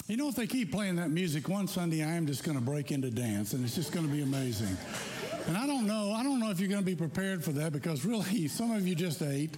You know, if they keep playing that music, one Sunday I am just going to break into dance, and it's just going to be amazing. And I don't know if you're going to be prepared for that, because really, some of you just ate,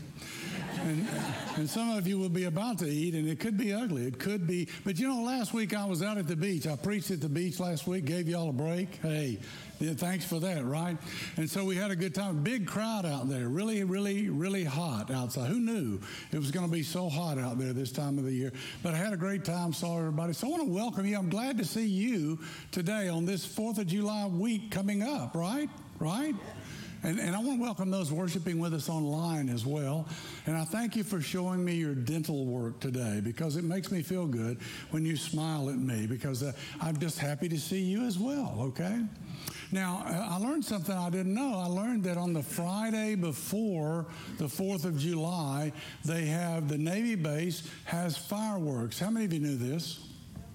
and some of you will be about to eat, and it could be ugly. It could be. But you know, last week I was out at the beach. I preached at the beach last week, gave you all a break. Hey, yeah, thanks for that, right? And so we had a good time. Big crowd out there. Really, really, really hot outside. Who knew it was going to be so hot out there this time of the year? But I had a great time, saw everybody. So I want to welcome you. I'm glad to see you today on this 4th of July week coming up, right? Right? And I want to welcome those worshiping with us online as well. And I thank you for showing me your dental work today, because it makes me feel good when you smile at me, because I'm just happy to see you as well, okay? Now, I learned something I didn't know. I learned that on the Friday before the 4th of July, the Navy base has fireworks. How many of you knew this?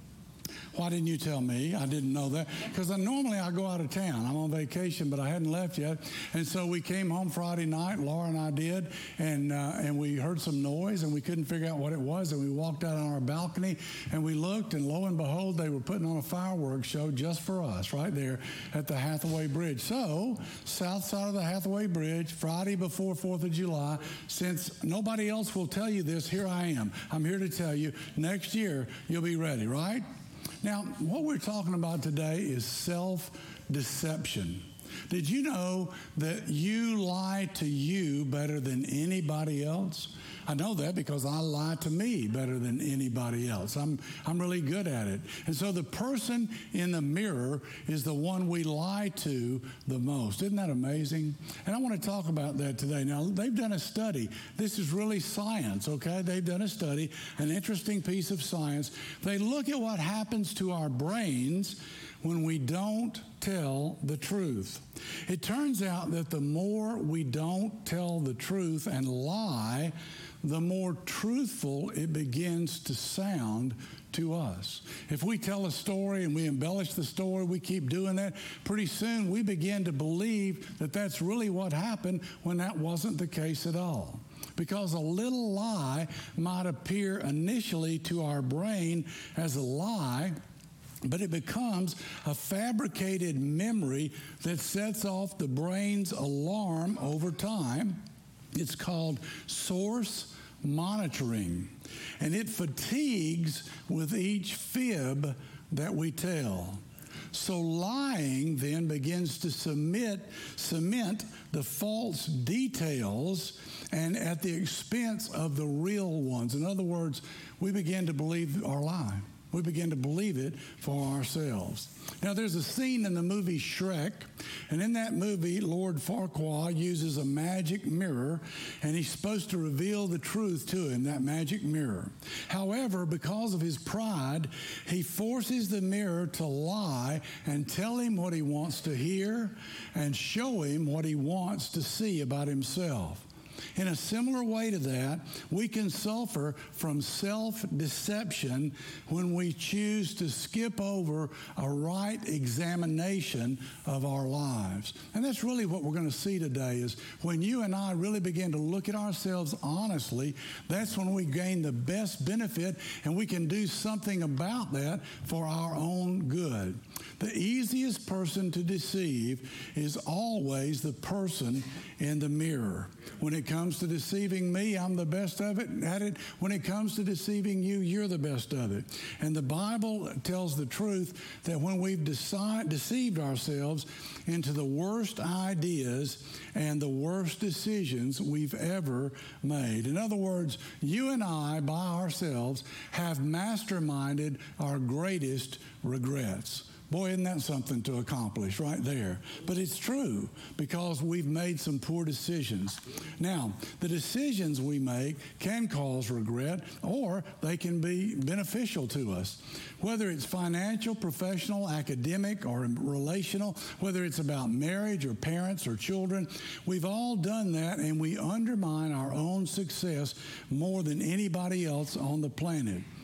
Why didn't you tell me? I didn't know that. Because normally I go out of town. I'm on vacation, but I hadn't left yet. And so we came home Friday night, Laura and I did, and we heard some noise, and we couldn't figure out what it was. And we walked out on our balcony, and we looked, and lo and behold, they were putting on a fireworks show just for us right there at the Hathaway Bridge. So, south side of the Hathaway Bridge, Friday before 4th of July, since nobody else will tell you this, here I am. I'm here to tell you, next year, you'll be ready, right? Now, what we're talking about today is self-deception. Did you know that you lie to you better than anybody else? I know that because I lie to me better than anybody else. I'm really good at it. And so the person in the mirror is the one we lie to the most. Isn't that amazing? And I want to talk about that today. Now, they've done a study. This is really science, okay? They've done a study, an interesting piece of science. They look at what happens to our brains when we don't tell the truth. It turns out that the more we don't tell the truth and lie, the more truthful it begins to sound to us. If we tell a story and we embellish the story, we keep doing that, pretty soon we begin to believe that that's really what happened when that wasn't the case at all. Because a little lie might appear initially to our brain as a lie, but it becomes a fabricated memory that sets off the brain's alarm over time. It's called source monitoring, and it fatigues with each fib that we tell. So lying then begins to cement the false details, and at the expense of the real ones. In other words, we begin to believe our lie. We begin to believe it for ourselves. Now, there's a scene in the movie Shrek, and in that movie, Lord Farquaad uses a magic mirror, and he's supposed to reveal the truth to him, that magic mirror. However, because of his pride, he forces the mirror to lie and tell him what he wants to hear and show him what he wants to see about himself. In a similar way to that, we can suffer from self-deception when we choose to skip over a right examination of our lives. And that's really what we're going to see today, is when you and I really begin to look at ourselves honestly, that's when we gain the best benefit, and we can do something about that for our own good. The easiest person to deceive is always the person in the mirror. When it comes to deceiving me, I'm the best at it. When it comes to deceiving you, you're the best of it. And the Bible tells the truth that when we've deceived ourselves into the worst ideas and the worst decisions we've ever made. In other words, you and I, by ourselves, have masterminded our greatest regrets. Boy, isn't that something to accomplish right there? But it's true, because we've made some poor decisions. Now, the decisions we make can cause regret, or they can be beneficial to us. Whether it's financial, professional, academic, or relational, whether it's about marriage or parents or children, we've all done that, and we undermine our own success more than anybody else on the planet.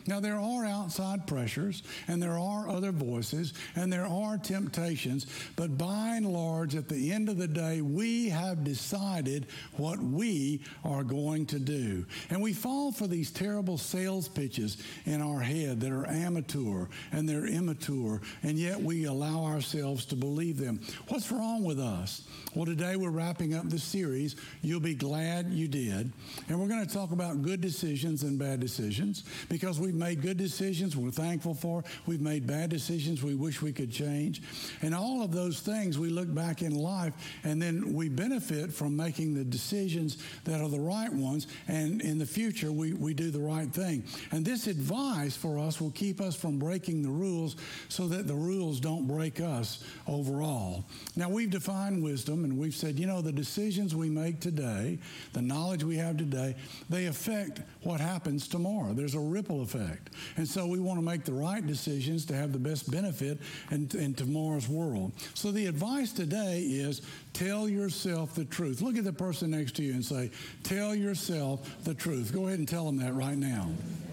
Now, there are outside pressures, and there are other voices, and there are temptations, but by and large, at the end of the day, we have decided what we are going to do. And we fall for these terrible sales pitches in our head that are amateur and they're immature, and yet we allow ourselves to believe them. What's wrong with us? Well, today we're wrapping up this series, You'll Be Glad You Did, and we're going to talk about good decisions and bad decisions, because we've made good decisions we're thankful for, we've made bad decisions we wish we could change, and all of those things we look back in life, and then we benefit from making the decisions that are the right ones, and in the future we do the right thing. And this advice for us will keep us from breaking the rules so that the rules don't break us overall. Now, we've defined wisdom, and we've said, the decisions we make today, the knowledge we have today, they affect what happens tomorrow. There's a ripple effect. And so we want to make the right decisions to have the best benefit in tomorrow's world. So the advice today is tell yourself the truth. Look at the person next to you and say, tell yourself the truth. Go ahead and tell them that right now.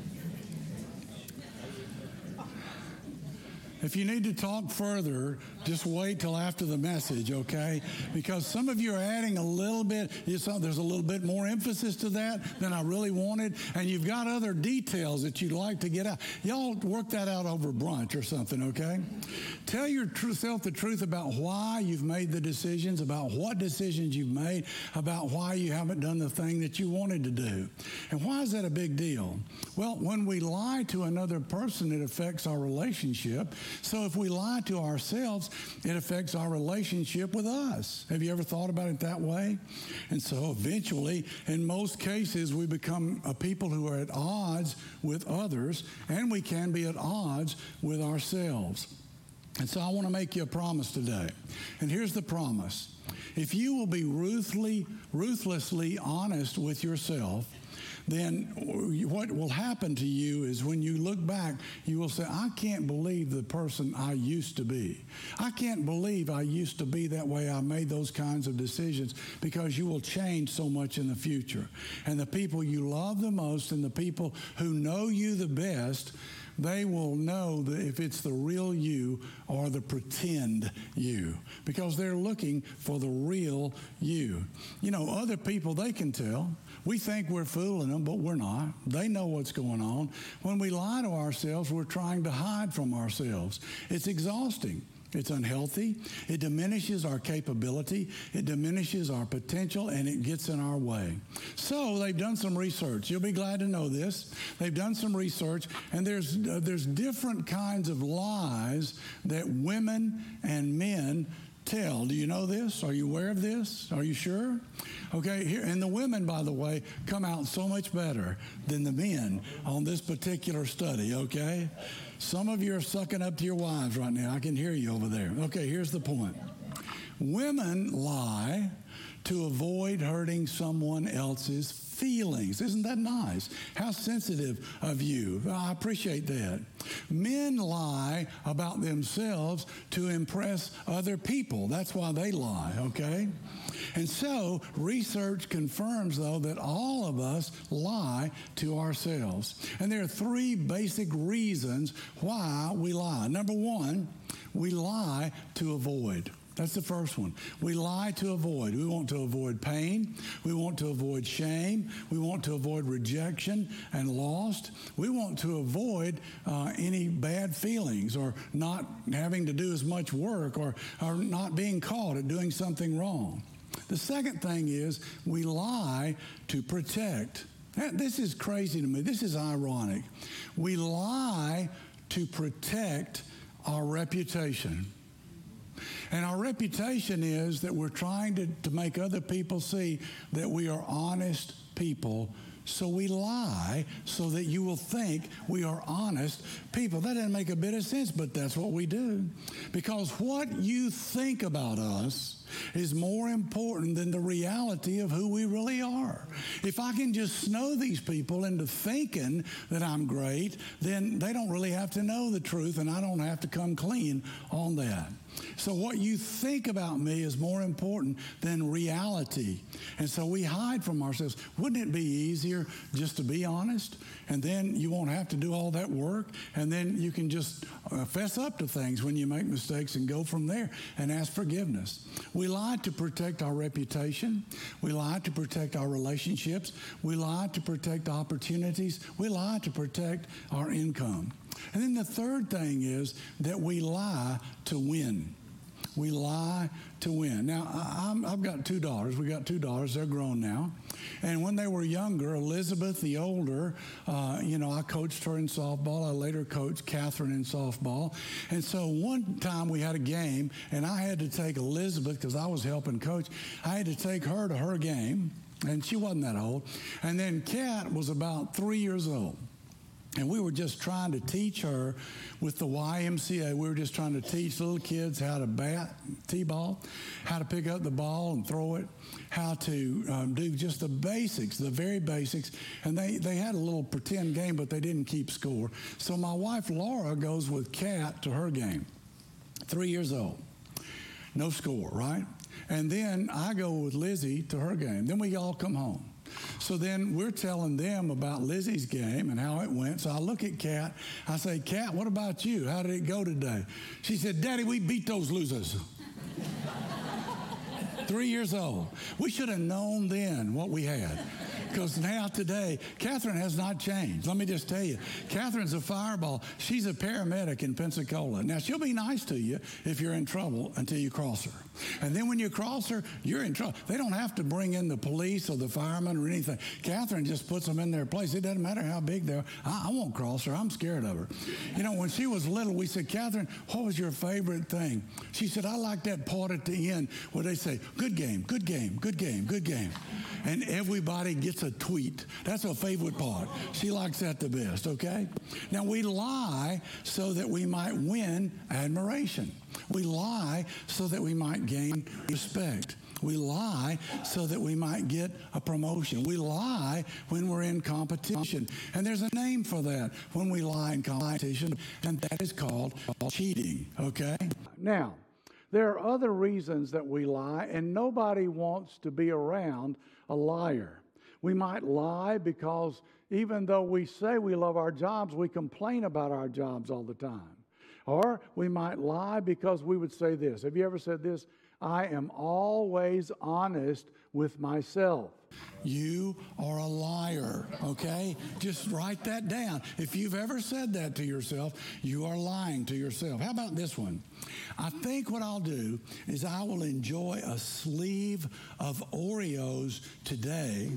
If you need to talk further, just wait till after the message, okay? Because some of you are adding a little bit, there's a little bit more emphasis to that than I really wanted, and you've got other details that you'd like to get out. Y'all work that out over brunch or something, okay? Tell yourself the truth about why you've made the decisions, about what decisions you've made, about why you haven't done the thing that you wanted to do. And why is that a big deal? Well, when we lie to another person, it affects our relationship. So if we lie to ourselves, it affects our relationship with us. Have you ever thought about it that way? And so eventually, in most cases, we become a people who are at odds with others, and we can be at odds with ourselves. And so I want to make you a promise today. And here's the promise. If you will be ruthlessly honest with yourself, then what will happen to you is when you look back, you will say, I can't believe the person I used to be. I can't believe I used to be that way. I made those kinds of decisions, because you will change so much in the future. And the people you love the most and the people who know you the best, they will know that if it's the real you or the pretend you, because they're looking for the real you. Other people, they can tell. We think we're fooling them, but we're not. They know what's going on. When we lie to ourselves, we're trying to hide from ourselves. It's exhausting. It's unhealthy. It diminishes our capability. It diminishes our potential, and it gets in our way. So they've done some research. You'll be glad to know this. They've done some research, and there's different kinds of lies that women and men tell. Do you know this? Are you aware of this? Are you sure? Okay, here, and the women, by the way, come out so much better than the men on this particular study, okay? Some of you are sucking up to your wives right now. I can hear you over there. Okay, here's the point. Women lie to avoid hurting someone else's feelings. Isn't that nice? How sensitive of you. I appreciate that. Men lie about themselves to impress other people. That's why they lie, okay? And so research confirms, though, that all of us lie to ourselves. And there are three basic reasons why we lie. Number one, we lie to avoid. That's the first one. We lie to avoid. We want to avoid pain. We want to avoid shame. We want to avoid rejection and loss. We want to avoid any bad feelings, or not having to do as much work, or not being caught at doing something wrong. The second thing is we lie to protect. This is crazy to me. This is ironic. We lie to protect our reputation. And our reputation is that we're trying to make other people see that we are honest people. So we lie so that you will think we are honest people. That doesn't make a bit of sense, but that's what we do. Because what you think about us is more important than the reality of who we really are. If I can just snow these people into thinking that I'm great, then they don't really have to know the truth, and I don't have to come clean on that. So what you think about me is more important than reality. And so we hide from ourselves. Wouldn't it be easier just to be honest And then you won't have to do all that work. And then you can just fess up to things when you make mistakes and go from there and ask forgiveness. We lie to protect our reputation. We lie to protect our relationships. We lie to protect opportunities. We lie to protect our income. And then the third thing is that we lie to win. We lie to win. Now, I've got 2 daughters. We got 2 daughters. They're grown now. And when they were younger, Elizabeth, the older, I coached her in softball. I later coached Catherine in softball. And so one time we had a game, and I had to take Elizabeth, because I was helping coach, I had to take her to her game, and she wasn't that old. And then Kat was about 3 years old. And we were just trying to teach her with the YMCA. We were just trying to teach little kids how to bat T-ball, how to pick up the ball and throw it, how to do just the basics, the very basics. And they had a little pretend game, but they didn't keep score. So my wife, Laura, goes with Kat to her game, 3 years old. No score, right? And then I go with Lizzie to her game. Then we all come home. So then we're telling them about Lizzie's game and how it went. So I look at Kat. I say, Kat, what about you? How did it go today? She said, Daddy, we beat those losers. 3 years old. We should have known then what we had. Because now today, Catherine has not changed. Let me just tell you, Catherine's a fireball. She's a paramedic in Pensacola. Now, she'll be nice to you if you're in trouble until you cross her. And then when you cross her, you're in trouble. They don't have to bring in the police or the firemen or anything. Catherine just puts them in their place. It doesn't matter how big they are. I won't cross her. I'm scared of her. You know, when she was little, we said, Catherine, what was your favorite thing? She said, I like that part at the end where they say, good game, good game, good game, good game. And everybody gets a tweet. That's her favorite part. She likes that the best, okay? Now, we lie so that we might win admiration. We lie so that we might gain respect. We lie so that we might get a promotion. We lie when we're in competition. And there's a name for that when we lie in competition, and that is called cheating, okay? Now, there are other reasons that we lie, and nobody wants to be around a liar. We might lie because even though we say we love our jobs, we complain about our jobs all the time. Or we might lie because we would say this. Have you ever said this? I am always honest with myself. You are a liar, okay? Just write that down. If you've ever said that to yourself, you are lying to yourself. How about this one? I think what I'll do is I will enjoy a sleeve of Oreos today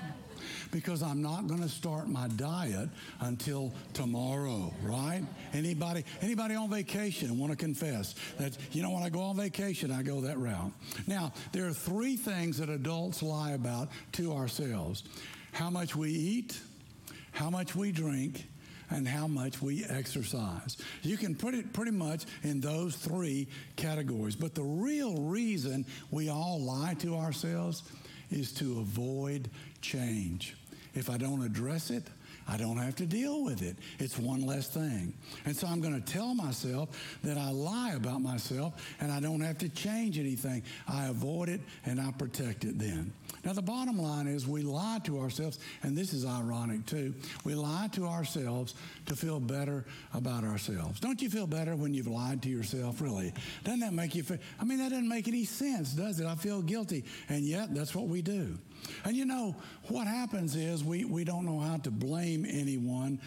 because I'm not going to start my diet until tomorrow, right? Anybody on vacation want to confess that, when I go on vacation, I go that route. Now, there are 3 things that adults lie about to ourselves: how much we eat, how much we drink, and how much we exercise. You can put it pretty much in those 3 categories. But the real reason we all lie to ourselves is to avoid change. If I don't address it, I don't have to deal with it. It's one less thing. And so I'm going to tell myself that I lie about myself and I don't have to change anything. I avoid it and I protect it then. Now, the bottom line is we lie to ourselves, and this is ironic too. We lie to ourselves to feel better about ourselves. Don't you feel better when you've lied to yourself, really? Doesn't that make you feel? That doesn't make any sense, does it? I feel guilty, and yet that's what we do. And what happens is we don't know how to blame anyone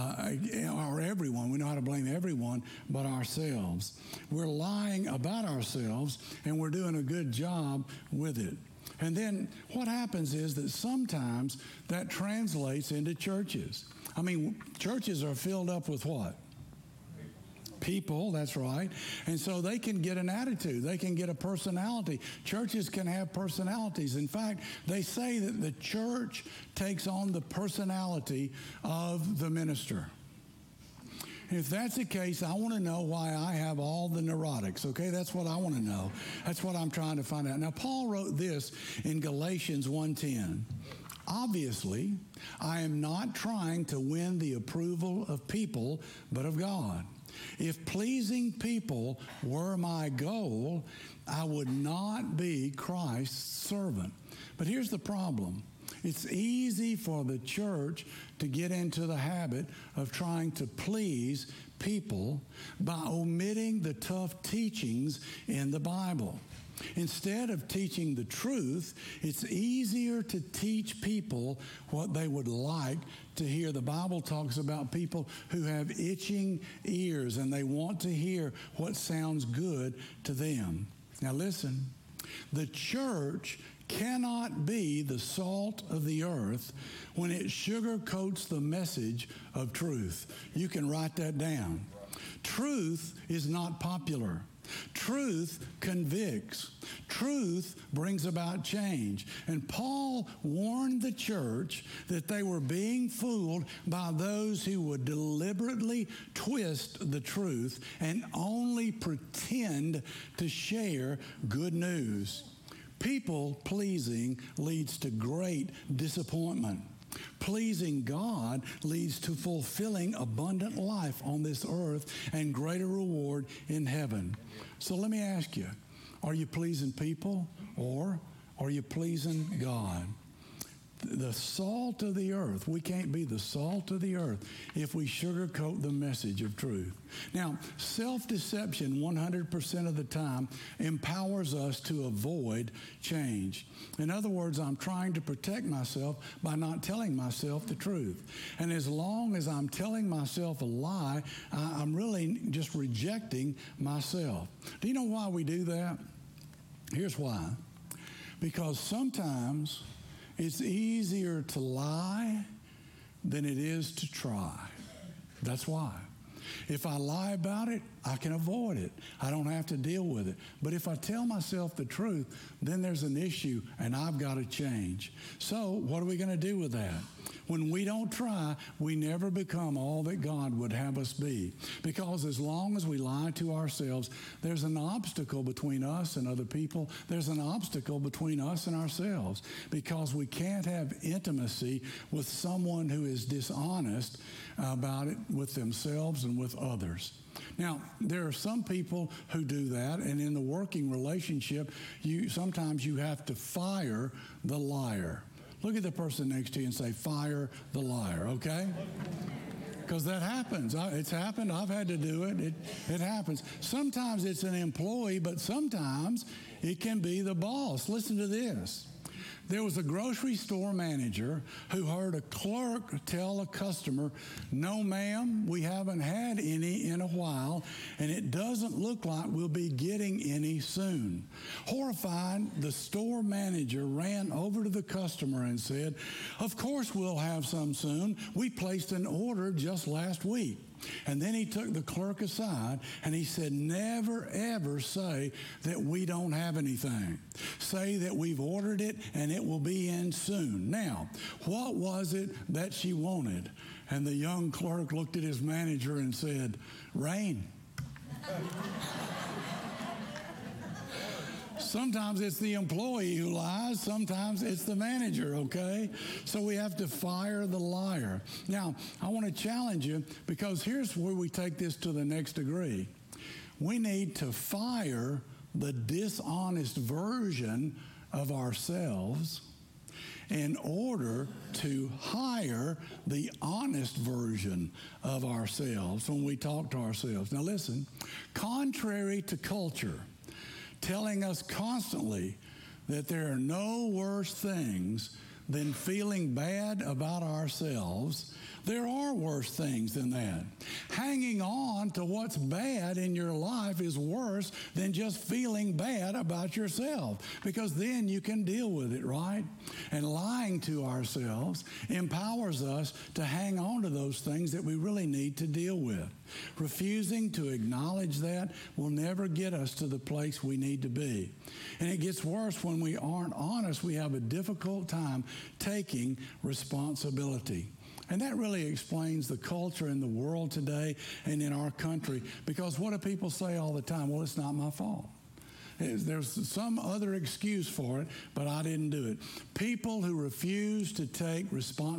or everyone. We know how to blame everyone but ourselves. We're lying about ourselves, and we're doing a good job with it. And then what happens is that sometimes that translates into churches. Churches are filled up with what? People, that's right. And so they can get an attitude. They can get a personality. Churches can have personalities. In fact, they say that the church takes on the personality of the minister. If that's the case, I want to know why I have all the neurotics, okay? That's what I want to know. That's what I'm trying to find out. Now, Paul wrote this in Galatians 1:10. Obviously, I am not trying to win the approval of people, but of God. If pleasing people were my goal, I would not be Christ's servant. But here's the problem. It's easy for the church to get into the habit of trying to please people by omitting the tough teachings in the Bible. Instead of teaching the truth, it's easier to teach people what they would like to hear. The Bible talks about people who have itching ears and they want to hear what sounds good to them. Now listen, the church cannot be the salt of the earth when it sugarcoats the message of truth. You can write that down. Truth is not popular. Truth convicts. Truth brings about change. And Paul warned the church that they were being fooled by those who would deliberately twist the truth and only pretend to share good news. People pleasing leads to great disappointment. Pleasing God leads to fulfilling abundant life on this earth and greater reward in heaven. So let me ask you, are you pleasing people or are you pleasing God? The salt of the earth. We can't be the salt of the earth if we sugarcoat the message of truth. Now, self-deception 100% of the time empowers us to avoid change. In other words, I'm trying to protect myself by not telling myself the truth. And as long as I'm telling myself a lie, I'm really just rejecting myself. Do you know why we do that? Here's why. Because sometimes it's easier to lie than it is to try. That's why. If I lie about it, I can avoid it. I don't have to deal with it. But if I tell myself the truth, then there's an issue and I've got to change. So what are we going to do with that? When we don't try, we never become all that God would have us be. Because as long as we lie to ourselves, there's an obstacle between us and other people. There's an obstacle between us and ourselves. Because we can't have intimacy with someone who is dishonest about it with themselves and with others. Now, there are some people who do that, and in the working relationship, sometimes you have to fire the liar. Look at the person next to you and say, fire the liar, okay? Because that happens. It's happened. I've had to do it. It happens. Sometimes it's an employee, but sometimes it can be the boss. Listen to this. There was a grocery store manager who heard a clerk tell a customer, "No, ma'am, we haven't had any in a while, and it doesn't look like we'll be getting any soon." Horrified, the store manager ran over to the customer and said, "Of course we'll have some soon. We placed an order just last week." And then he took the clerk aside and he said, "Never, ever say that we don't have anything. Say that we've ordered it and it will be in soon." Now, what was it that she wanted? And the young clerk looked at his manager and said, "Rain." Sometimes it's the employee who lies. Sometimes it's the manager, okay? So we have to fire the liar. Now, I want to challenge you because here's where we take this to the next degree. We need to fire the dishonest version of ourselves in order to hire the honest version of ourselves when we talk to ourselves. Now listen, contrary to culture, telling us constantly that there are no worse things than feeling bad about ourselves, there are worse things than that. Hanging on to what's bad in your life is worse than just feeling bad about yourself, because then you can deal with it, right? And lying to ourselves empowers us to hang on to those things that we really need to deal with. Refusing to acknowledge that will never get us to the place we need to be. And it gets worse when we aren't honest. We have a difficult time taking responsibility. And that really explains the culture in the world today and in our country, because what do people say all the time? Well, it's not my fault. There's some other excuse for it, but I didn't do it. People who refuse to take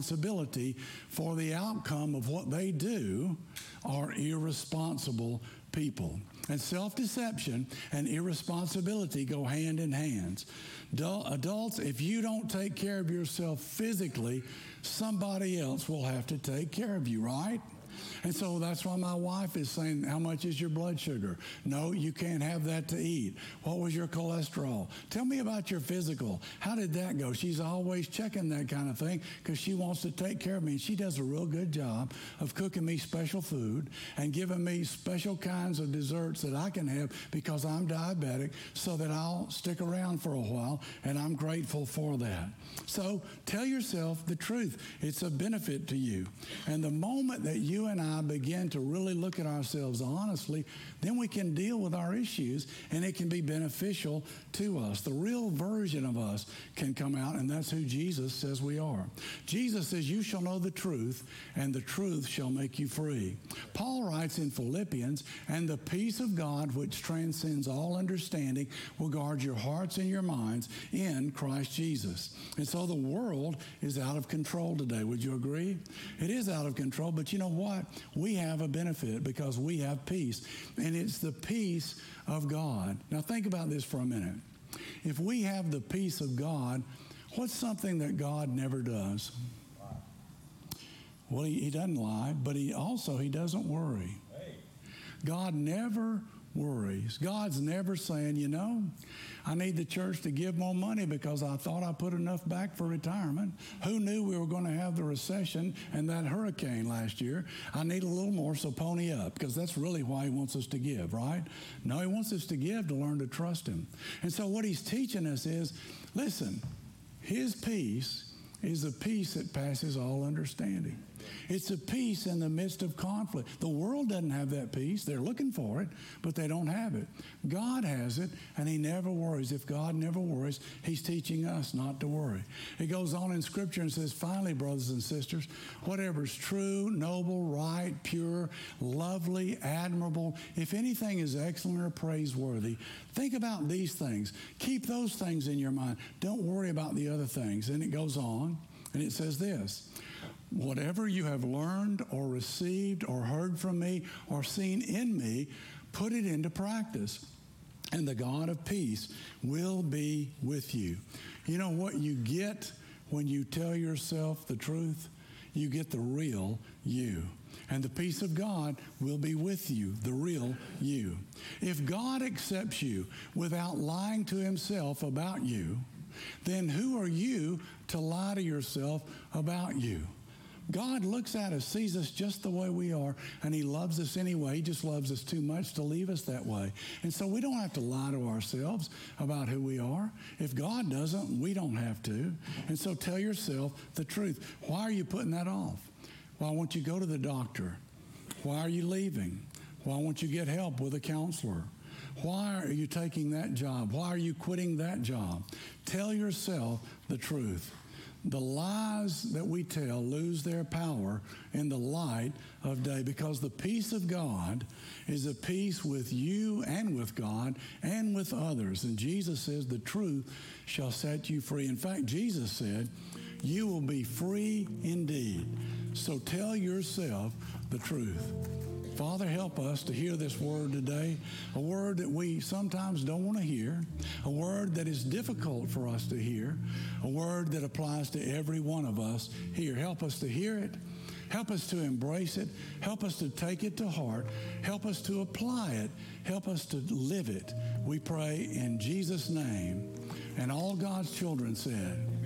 responsibility for the outcome of what they do are irresponsible people. people. And self-deception and irresponsibility go hand in hand. Adults, if you don't take care of yourself physically, somebody else will have to take care of you, right? And so that's why my wife is saying, how much is your blood sugar? No, you can't have that to eat. What was your cholesterol? Tell me about your physical. How did that go? She's always checking that kind of thing because she wants to take care of me. And she does a real good job of cooking me special food and giving me special kinds of desserts that I can have because I'm diabetic so that I'll stick around for a while, and I'm grateful for that. So tell yourself the truth. It's a benefit to you. And the moment that you and I begin to really look at ourselves honestly, then we can deal with our issues, and it can be beneficial to us. The real version of us can come out, and that's who Jesus says we are. Jesus says, you shall know the truth, and the truth shall make you free. Paul writes in Philippians, and the peace of God, which transcends all understanding, will guard your hearts and your minds in Christ Jesus. And so the world is out of control today. Would you agree? It is out of control, but you know what? We have a benefit because we have peace, and it's the peace of God. Now think about this for a minute. If we have the peace of God, what's something that God never does? Well, he doesn't lie, but he doesn't worry. God never worries. God's never saying, you know, I need the church to give more money because I thought I put enough back for retirement. Who knew we were going to have the recession and that hurricane last year? I need a little more, so pony up, because that's really why he wants us to give, right? No, he wants us to give to learn to trust him. And so what he's teaching us is, listen, his peace is a peace that passes all understanding. It's a peace in the midst of conflict. The world doesn't have that peace. They're looking for it, but they don't have it. God has it, and he never worries. If God never worries, he's teaching us not to worry. It goes on in Scripture and says, finally, brothers and sisters, whatever is true, noble, right, pure, lovely, admirable, if anything is excellent or praiseworthy, think about these things. Keep those things in your mind. Don't worry about the other things. And it goes on, and it says this, whatever you have learned or received or heard from me or seen in me, put it into practice, and the God of peace will be with you. You know what you get when you tell yourself the truth? You get the real you. And the peace of God will be with you, the real you. If God accepts you without lying to himself about you, then who are you to lie to yourself about you? God looks at us, sees us just the way we are, and he loves us anyway. He just loves us too much to leave us that way. And so we don't have to lie to ourselves about who we are. If God doesn't, we don't have to. And so tell yourself the truth. Why are you putting that off? Why won't you go to the doctor? Why are you leaving? Why won't you get help with a counselor? Why are you taking that job? Why are you quitting that job? Tell yourself the truth. The lies that we tell lose their power in the light of day because the peace of God is a peace with you and with God and with others. And Jesus says the truth shall set you free. In fact, Jesus said, you will be free indeed. So tell yourself the truth. Father, help us to hear this word today, a word that we sometimes don't want to hear, a word that is difficult for us to hear, a word that applies to every one of us here. Help us to hear it. Help us to embrace it. Help us to take it to heart. Help us to apply it. Help us to live it. We pray in Jesus' name. And all God's children said,